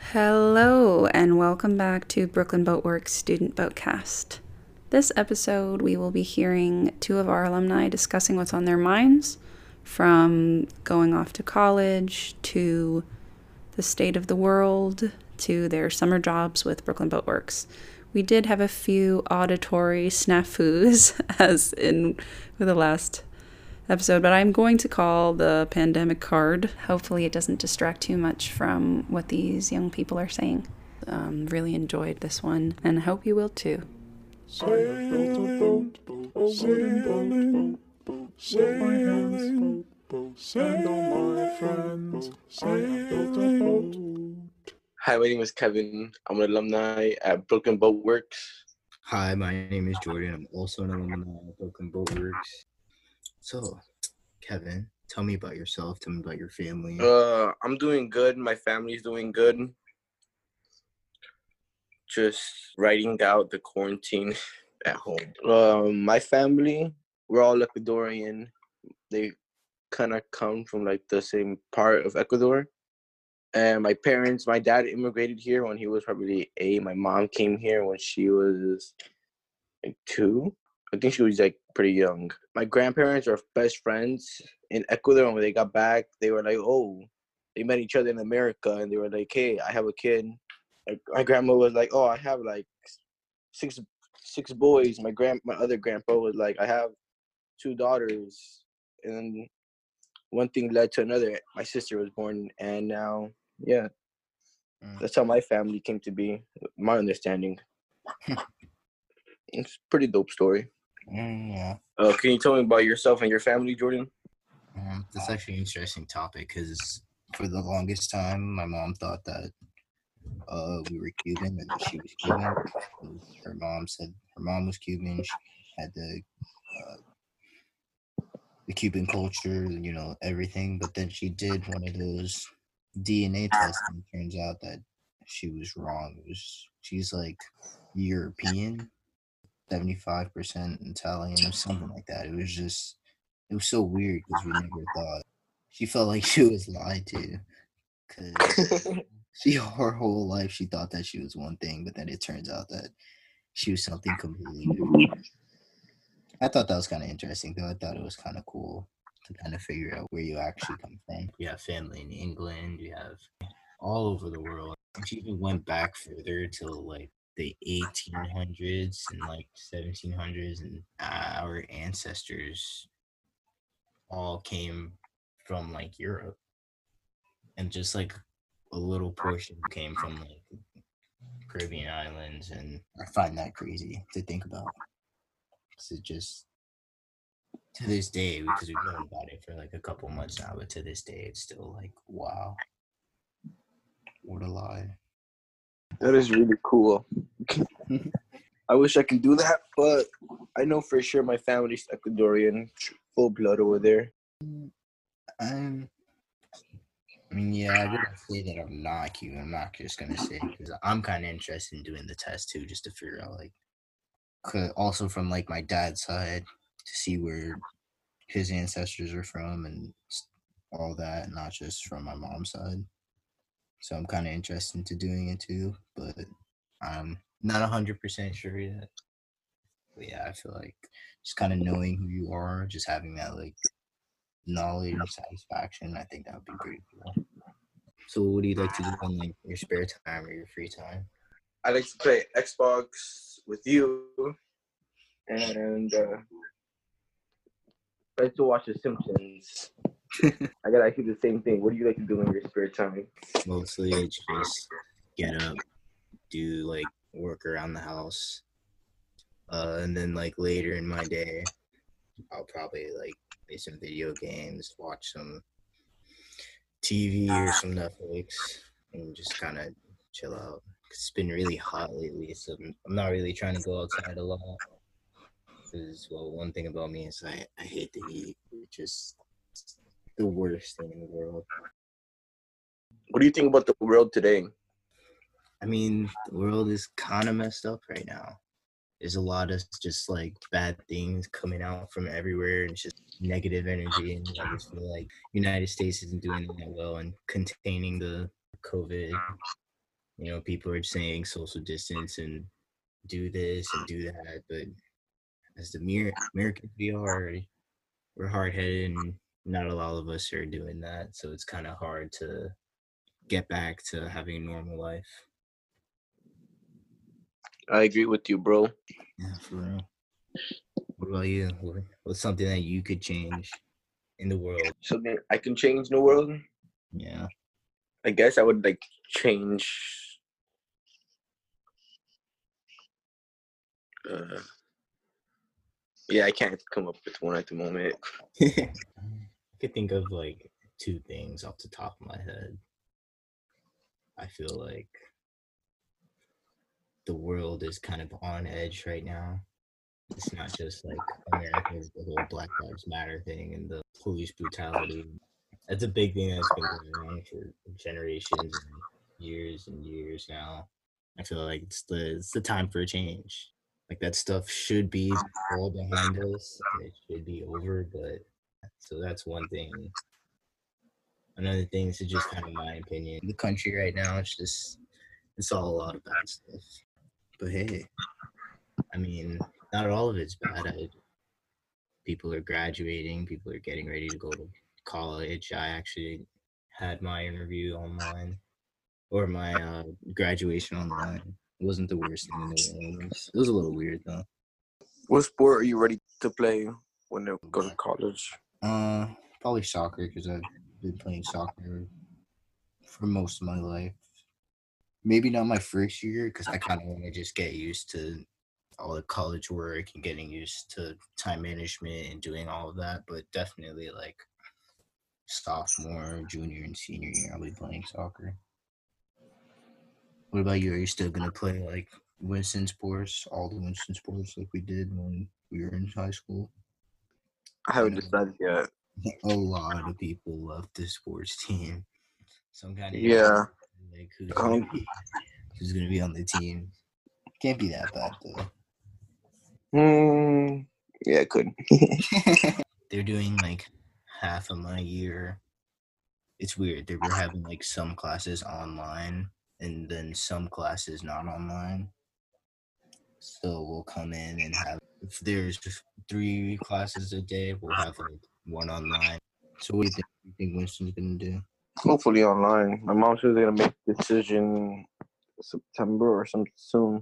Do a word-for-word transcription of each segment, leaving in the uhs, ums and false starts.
Hello, and welcome back to Brooklyn Boatworks Student Boatcast. This episode, we will be hearing two of our alumni discussing what's on their minds, from going off to college to the state of the world to their summer jobs with Brooklyn Boatworks. We did have a few auditory snafus, as in with the last episode, but I'm going to call the pandemic card. Hopefully it doesn't distract too much from what these young people are saying. Um, really enjoyed this one, and I hope you will too. Sailing, sailing, sailing, send all my friends, I have built a boat. Hi, my name is Kevin. I'm an alumni at Brooklyn Boatworks. Hi, my name is Jordan. I'm also an alumni at Brooklyn Boatworks. So, Kevin, tell me about yourself. Tell me about your family. Uh, I'm doing good. My family's doing good. Just writing out the quarantine at home. Um, my family, we're all Ecuadorian. They kind of come from like the same part of Ecuador. And my parents, my dad immigrated here when he was probably eight. My mom came here when she was like two. I think she was like pretty young. My grandparents are best friends in Ecuador, and when they got back, they were like, oh, they met each other in America, and they were like, hey, I have a kid. Like, my grandma was like, oh, I have like six six boys. My grand, my other grandpa was like, I have two daughters, and then one thing led to another. My sister was born, and now, yeah, Mm. that's how my family came to be. My understanding. It's a pretty dope story. Mm, yeah. Uh, can you tell me about yourself and your family, Jordan? Um, that's actually an interesting topic because for the longest time, my mom thought that uh, we were Cuban or that she was Cuban. 'Cause Her mom said her mom was Cuban. She had the uh, the Cuban culture, you know, everything. But then she did one of those D N A tests, and it turns out that she was wrong. It was she's like European, seventy-five percent Italian or something like that. It was just it was so weird because we never thought she felt like she was lied to because she her whole life she thought that she was one thing, but then it turns out that she was something completely different. I thought that was kind of interesting, though. I thought it was kind of cool to kind of figure out where you actually come from. You have family in England, you have all over the world. And she even went back further to like the eighteen hundreds and like seventeen hundreds, and our ancestors all came from like Europe, and just like a little portion came from like Caribbean islands, and I find that crazy to think about. So just to this day, because we've known about it for like a couple months now, but to this day, it's still like, wow, what a lie. That is really cool. I wish I could do that, but I know for sure my family's Ecuadorian, full blood over there. I'm, I mean, yeah, I wouldn't say that I'm not Cuban. I'm not just gonna say because I'm kind of interested in doing the test too, just to figure out like, 'cause also from like my dad's side to see where his ancestors are from and s- all that, not just from my mom's side. So I'm kind of interested into doing it too, but I'm not one hundred percent sure yet. But yeah, I feel like just kind of knowing who you are, just having that like knowledge and satisfaction, I think that would be pretty cool. So what do you like to do in like your spare time or your free time? I like to play Xbox with you, and uh, I like to watch The Simpsons. I gotta do the same thing. What do you like to do in your spare time? Mostly it's just get up, do like work around the house. Uh, and then like later in my day, I'll probably like play some video games, watch some T V or some Netflix, and just kind of chill out. It's been really hot lately, so I'm I'm not really trying to go outside a lot. Because well, one thing about me is I, I hate the heat. It's just the worst thing in the world. What do you think about the world today? I mean, the world is kind of messed up right now. There's a lot of just like bad things coming out from everywhere, and it's just negative energy. And I just feel like United States isn't doing that well in containing the COVID. You know, people are saying social distance and do this and do that, but as the mere Americans we are, we're hard headed, and not a lot of us are doing that. So it's kind of hard to get back to having a normal life. I agree with you, bro. Yeah, for real. What about you? What- What's something that you could change in the world? Something I can change in the world. Yeah. I guess I would like change. Uh, yeah, I can't come up with one at the moment. I could think of like two things off the top of my head. I feel like the world is kind of on edge right now. It's not just like America, it's the whole Black Lives Matter thing and the police brutality. That's a big thing that's been going on for generations and years and years now. I feel like it's the it's the time for a change. Like that stuff should be all behind us and it should be over, but so that's one thing. Another thing is just kind of my opinion. The country right now, it's just it's all a lot of bad stuff. But hey, I mean, not all of it's bad. I, people are graduating, people are getting ready to go to college. I actually had my interview online or my uh, graduation online. It wasn't the worst thing in the world. It was, it was a little weird though. What sport are you ready to play when you go to college? Uh, probably soccer because I've been playing soccer for most of my life. Maybe not my first year because I kind of want to just get used to all the college work and getting used to time management and doing all of that. But definitely like sophomore, junior, and senior year, I'll be playing soccer. What about you? Are you still gonna play like Winston sports, all the Winston sports like we did when we were in high school? I haven't decided yet. A lot of people left the sports team. Some kind of Yeah. like who's gonna Um, be who's gonna be on the team. Can't be that bad though. hmm, yeah, it could. They're doing like half of my year. It's weird. They were having like some classes online and then some classes not online. So we'll come in and have if there's three classes a day, we'll have like one online. So what do you think? You think Winston's gonna do? Hopefully online. My mom says they're gonna make a decision September or something soon.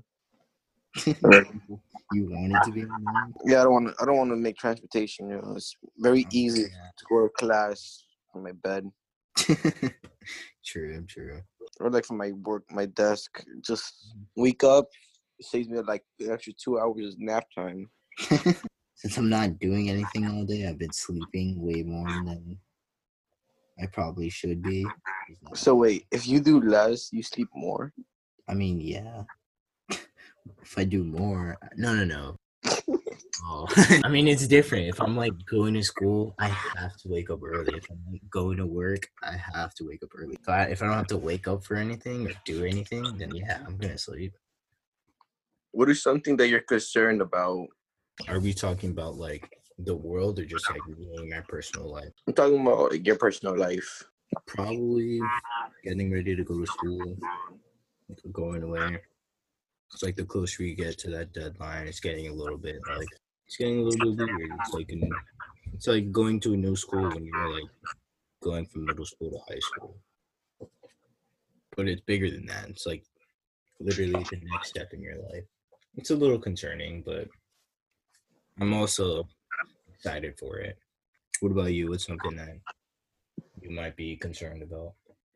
You want it to be online? Yeah, I don't want. to. I don't want to make transportation. You know, it's very Oh, easy yeah. to go to class from my bed True, true. or like from my work, my desk. Just wake up. It saves me like the extra two hours of nap time. Since I'm not doing anything all day, I've been sleeping way more than I probably should be. So wait, if you do less, you sleep more. I mean, yeah. If I do more, no, no, no. Oh, I mean, it's different. If I'm like going to school, I have to wake up early. If I'm like, going to work, I have to wake up early. If I, if I don't have to wake up for anything or do anything, then yeah, I'm gonna sleep. What is something that you're concerned about? Are we talking about like the world or just like me, my personal life? I'm talking about like, your personal life. Probably getting ready to go to school, going away. It's like the closer you get to that deadline, it's getting a little bit like it's getting a little bit weird. It's like an, it's like going to a new school when you're like going from middle school to high school. But it's bigger than that. It's like literally the next step in your life. It's a little concerning, but I'm also excited for it. What about you? What's something that you might be concerned about?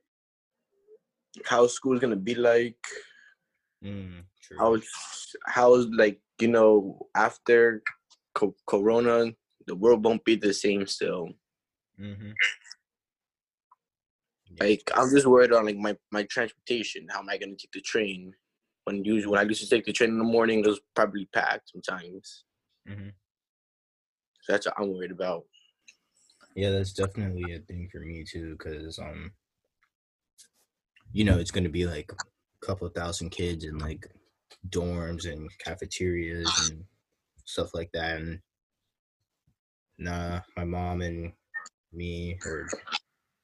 How school's gonna be like? Mm, true. How's how's like you know after co- Corona, the world won't be the same still. Mm-hmm. Like I'm just worried on like my, my transportation. How am I gonna take the train? When usually when I used to take the train in the morning, it was probably packed sometimes. Mm-hmm. So that's what I'm worried about. Yeah, that's definitely a thing for me too, because um, you know, it's gonna be like a couple of thousand kids in like dorms and cafeterias and stuff like that. And nah, my mom and me are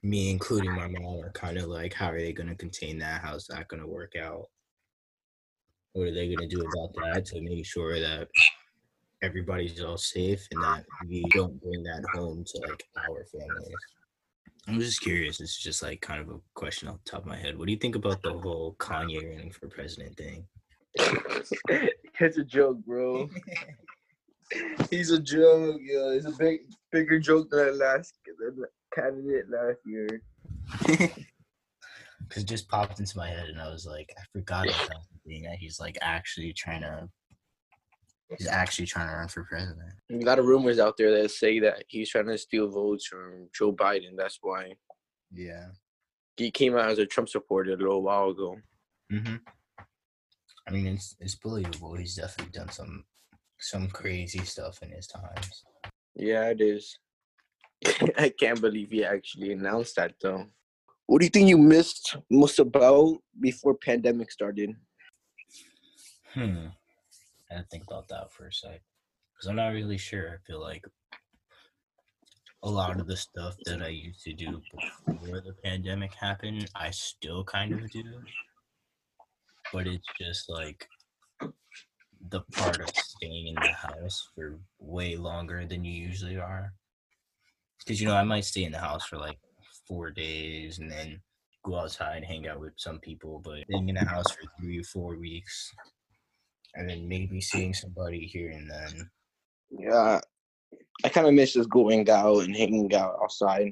me, including my mom, are kind of like, how are they going to contain that? How's that going to work out? What are they going to do about that to make sure that everybody's all safe and that we don't bring that home to like our families? I'm just curious. It's just like kind of a question off the top of my head. What do you think about the whole Kanye running for president thing? It's a joke, bro. He's a joke, yo. It's a big, bigger joke than the last than the candidate last year. Because it just popped into my head, and I was like, I forgot about that thing that he's like actually trying to. He's actually trying to run for president. A lot of rumors out there that say that he's trying to steal votes from Joe Biden. That's why Yeah. he came out as a Trump supporter a little while ago. Mm-hmm. I mean, it's it's believable. He's definitely done some some crazy stuff in his times. Yeah, it is. I can't believe he actually announced that, though. What do you think you missed most about before pandemic started? Hmm. I had to think about that for a sec. Because I'm not really sure. I feel like a lot of the stuff that I used to do before the pandemic happened, I still kind of do. But it's just like the part of staying in the house for way longer than you usually are. Because, you know, I might stay in the house for like four days and then go outside and hang out with some people, but being in the house for three or four weeks and then maybe seeing somebody here and then. Yeah, I kind of miss just going out and hanging out outside.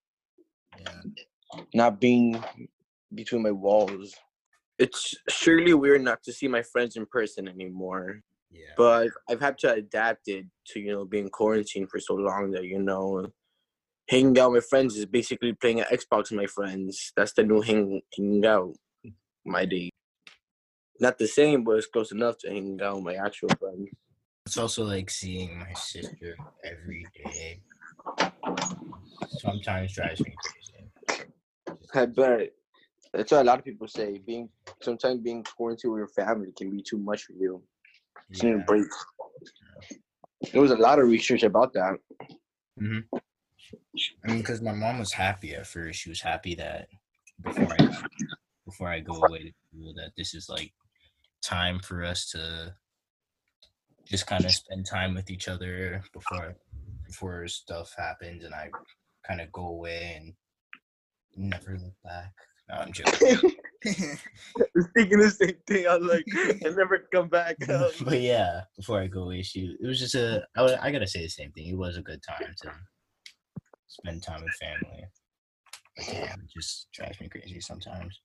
Yeah. Not being between my walls. It's surely weird not to see my friends in person anymore. Yeah. But I've had to adapt it to, you know, being quarantined for so long that, you know, hanging out with friends is basically playing an Xbox with my friends. That's the new hang, hanging out my day. Not the same, but it's close enough to hanging out with my actual friends. It's also like seeing my sister every day. Sometimes drives me crazy. I bet. That's what a lot of people say. Being sometimes being quarantined with your family can be too much for you. Just need a Yeah. break. There was a lot of research about that. Mm-hmm. I mean, because my mom was happy at first. She was happy that before I before I go away to school, that this is like time for us to just kind of spend time with each other before before stuff happens, and I kind of go away and never look back. No, I'm joking. Thinking the same thing. I was like, I never come back. But yeah, before I go away, she it was just a. I, was- I gotta say the same thing. It was a good time to spend time with family. But damn, it just drives me crazy sometimes.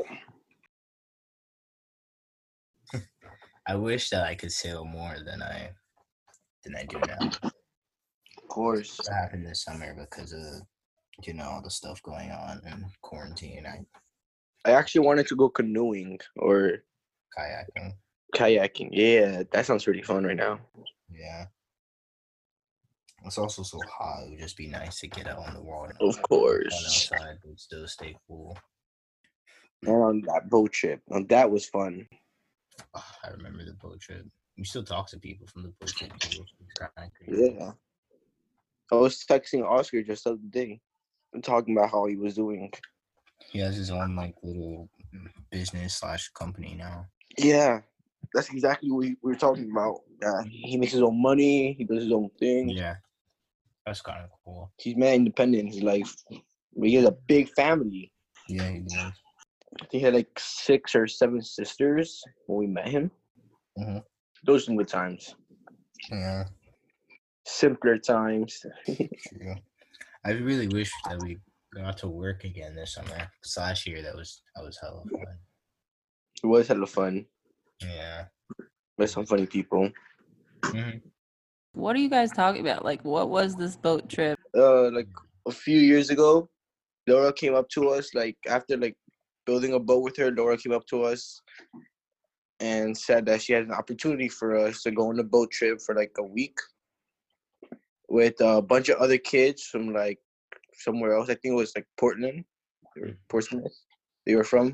I wish that I could sail more than I than I do now. Of course. That happened this summer because of, you know, all the stuff going on and quarantine. I I actually wanted to go canoeing or kayaking. kayaking. Yeah, that sounds pretty fun right now. Yeah. It's also so hot. It would just be nice to get out on the water. Of Run course. outside, but still stay cool. And on that boat trip. Now, that was fun. Oh, I remember the boat trip. We still talk to people from the boat trip. Too, which is kinda crazy. Yeah. I was texting Oscar just the other day, talking about how he was doing. He has his own like little business slash company now. Yeah, that's exactly what we, we were talking about. Uh, he makes his own money. He does his own thing. Yeah, that's kind of cool. He's man independent in his life. But he has a big family. Yeah, he does. I think he had like six or seven sisters when we met him. Mm-hmm. Those are some good times. Yeah, Simpler times. true. I really wish that we got to work again this summer. Cause last year that was that was hella fun. It was hella fun. Yeah. Met some funny people. Mm-hmm. What are you guys talking about? Like, what was this boat trip? Uh, like a few years ago, Laura came up to us. Like after like building a boat with her, Laura came up to us and said that she had an opportunity for us to go on a boat trip for like a week with a bunch of other kids from like somewhere else. I think it was like Portland or Portsmouth. They were from,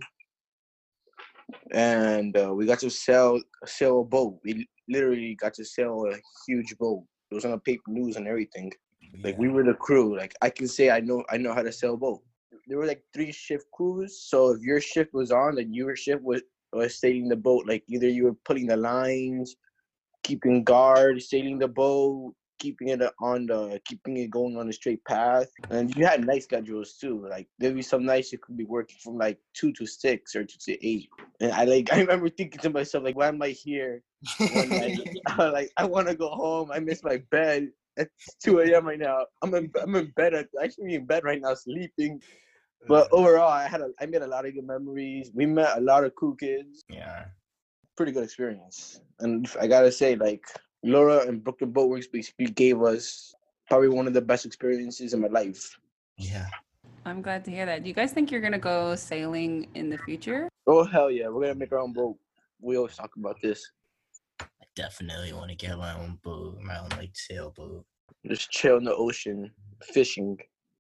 and uh, we got to sail sail a boat. We literally got to sail a huge boat. It was on the paper news and everything. Like we were the crew. Like I can say I know I know how to sail a boat. there were like three shift crews. So if your shift was on, then your shift was was sailing the boat. Like either you were putting the lines, keeping guard, sailing the boat, keeping it on the keeping it going on a straight path. And you had night schedules too. Like there'd be some nights you could be working from like two to six or two to eight. And I like I remember thinking to myself, like, why am I here? One night, I was like, I want to go home. I miss my bed. It's two a.m. right now. I'm in I'm in bed. I'm actually in bed right now, sleeping. But overall, I had a I made a lot of good memories. We met a lot of cool kids. Yeah. Pretty good experience. And I gotta say, like, Laura and Brooklyn Boatworks basically gave us probably one of the best experiences in my life. Yeah. I'm glad to hear that. Do you guys think you're gonna go sailing in the future? Oh hell yeah, we're gonna make our own boat. We always talk about this. I definitely want to get my own boat, my own like sailboat. Just chill in the ocean, fishing.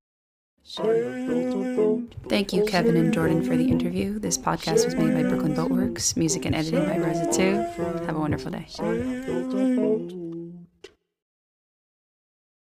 Thank you, Kevin and Jordan, for the interview. This podcast was made by Brooklyn Boatworks. Music and editing by Reza two. Have a wonderful day.